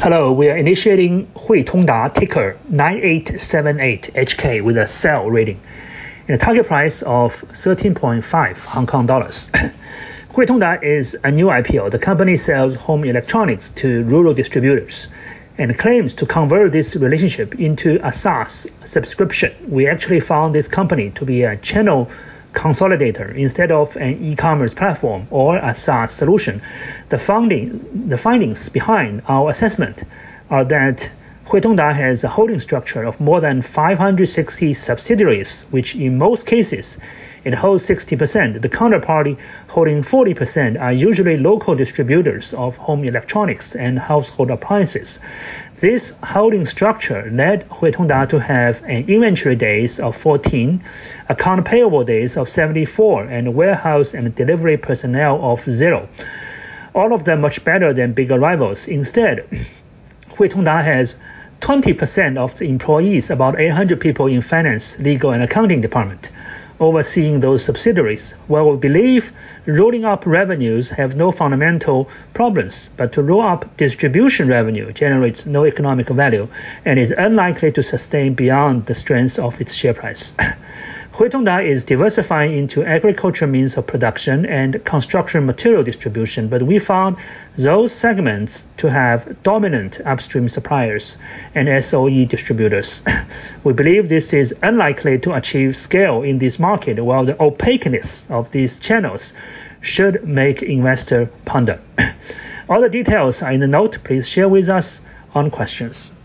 Hello, we are initiating Huitongda ticker 9878HK with a sell rating and a target price of 13.5 Hong Kong dollars. Huitongda is a new IPO. The company sells home electronics to rural distributors and claims to convert this relationship into a SaaS subscription. We actually found this company to be a channel consolidator instead of an e-commerce platform or a SaaS solution. The findings behind our assessment are that Huitongda has a holding structure of more than 560 subsidiaries, which in most cases it holds 60%. The counterparty holding 40% are usually local distributors of home electronics and household appliances. This holding structure led Huitongda to have an inventory days of 14, account payable days of 74, and warehouse and delivery personnel of 0. All of them much better than bigger rivals. Instead, Huitongda has 20% of the employees, about 800 people in finance, legal, and accounting department, overseeing those subsidiaries. While we believe rolling up revenues have no fundamental problems, but to roll up distribution revenue generates no economic value and is unlikely to sustain beyond the strength of its share price. Huitongda is diversifying into agriculture means of production and construction material distribution, but we found those segments to have dominant upstream suppliers and SOE distributors. We believe this is unlikely to achieve scale in this market, while the opaqueness of these channels should make investor ponder. All the details are in the note. Please share with us on questions.